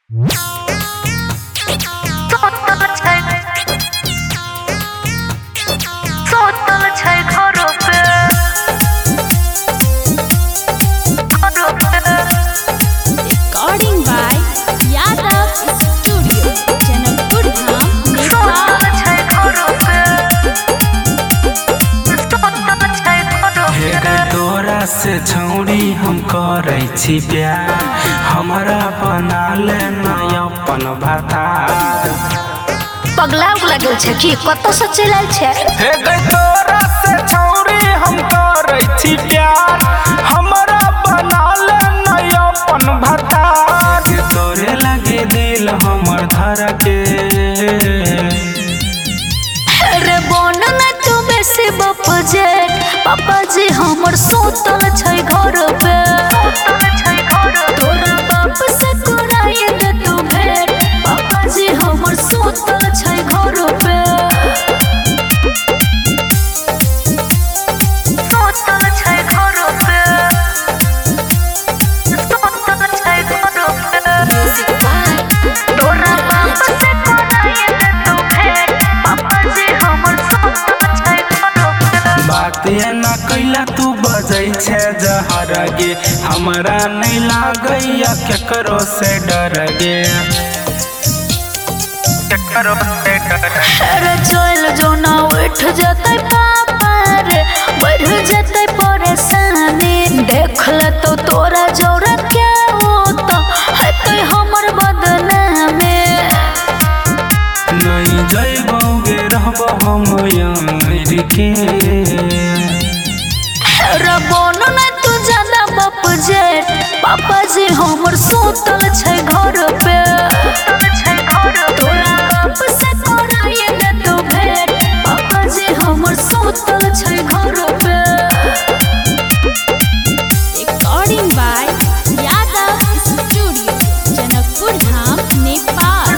Recording by Yadav Studio, Janakpur Dham, तोरा से छौड़ी हम करै छी प्यार, हमरा बना ले अपन भतार। पगला उगला गेल छै कि कतौ से चल आयल छै? हे गई तोरा से छौड़ी हम करै छी प्यार, हमरा बना ले अपन भतार। तोरे लगे दिल हमर धर के रे बोन न तू बेसी बप जे पापा जी हमर सुतल छै घर पे। तोरा बाप से कराई दे तू भेंट, पापा जी हमर सुतल छै घर पे। सुतल छै घर पे, सुतल छै घर पे। तोरा बाप से कराई दे तू भेंट, पापा जी हमर सुतल छै घर पे। बात ये ना कैला तू बजै छै जहर गे, हमरा नहीं लागैया केकरो से डर गे, केकरो से डर। अरे चल जो ना उठ जतै पापा रे, बढ़ जतै परेशानी। देख ले तो तोरा जोरा क्या होता है तो हमर बदनामी। नहीं जइबोगे रहबो हम यार के। अरे बोन न तू ज्यादा बप जे, पापा जी हमर सुतल छै घर पे। तोरा बाप से कराई दे तू भेंट, पापा जी हमर सुतल छै घर पे। Recording by Yadav Studio, Janakpur Dham, Nepal.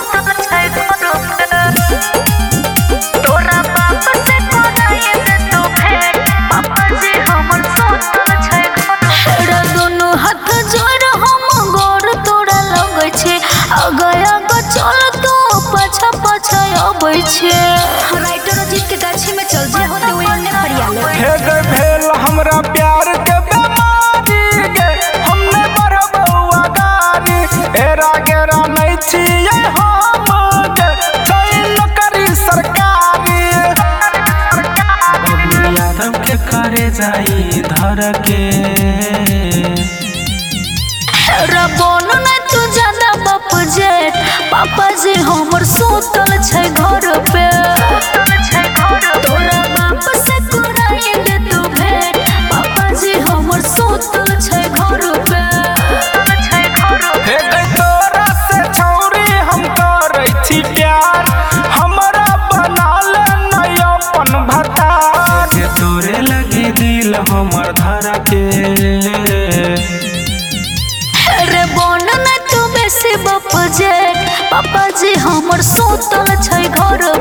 तोरा बाप से कराई दे तू भेंट, पापा जी हमर सुतल छै घर पे। दोनों हाथ जोड़ हम गोर तोरा लगै छै, आगे आगे चल तो पाछा पाछा अबै छै। राइटर अजीत के गाछी में चल जे होते ओइ ओने फरिया ले। हे गे भेल हमरा प्यार के बेमारी गे, हम नहीं बढ़बौ आगारी। एरा गेरा नहीं छियै हम गे, कैल करी सरकारी। बबलू यादव के करे जाई धर के। बोन न तू ज्यादा बप जे, पापा जी हमर सुतल छै घर पे। तोरा बाप से कराई दे तू भेंट, पापा जी हमर सुतल छै घर पे। हे गई तोरा से छौड़ी हम करै छी प्यार, हमरा बना ले अपन भतार। तोरे लगे दिल हमर धर के। रे बोन न तू बेसी बप जे, पापा जी हमर सुतल छै घर